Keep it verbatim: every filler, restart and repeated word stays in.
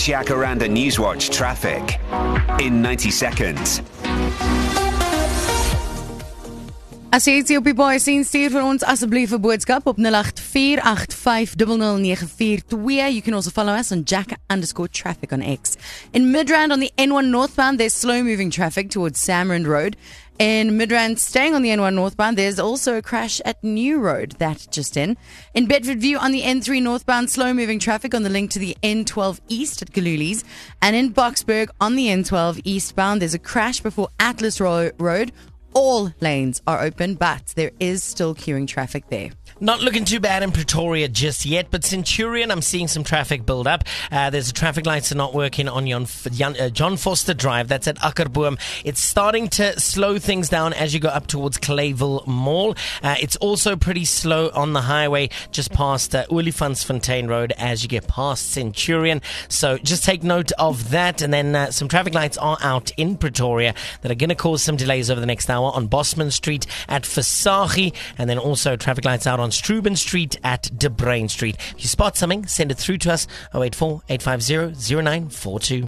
Jacaranda Newswatch traffic in ninety seconds. As jy iets op die baie sien, stuur vir ons asseblief 'n boodskap op nul agt vier agt vyf nul nul nege vier twee. You can also follow us on Jack underscore traffic on X. In Midrand on the N one northbound, there's slow-moving traffic towards Samrand Road. In Midrand, staying on the N one northbound, there's also a crash at New Road, that just in. In Bedford View on the N three northbound, slow-moving traffic on the link to the N twelve east at Galuli's. And in Boksburg on the N twelve eastbound, there's a crash before Atlas Ro- Road. All lanes are open, but there is still queuing traffic there. Not looking too bad in Pretoria just yet, but Centurion, I'm seeing some traffic build up. Uh, there's a traffic lights are not working on Jan, Jan, uh, John Foster Drive. That's at Akkerboom. It's starting to slow things down as you go up towards Clayville Mall. Uh, it's also pretty slow on the highway just past uh, Olifantsfontein Road as you get past Centurion. So just take note of that. And then uh, some traffic lights are out in Pretoria that are going to cause some delays over the next hour on Bosman Street at Versaghi, and then also traffic lights out on Struben Street at De Bruin Street. If you spot something, send it through to us, oh eight four, eight five zero, zero nine four two.